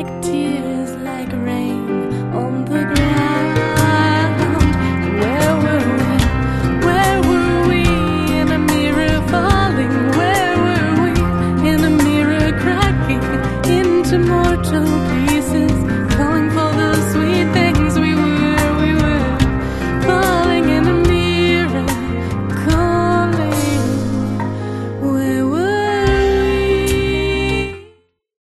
like tears, like rain on the ground. Where were we? Where were we? In a mirror falling. Where were we? In a mirror cracking into mortal pain.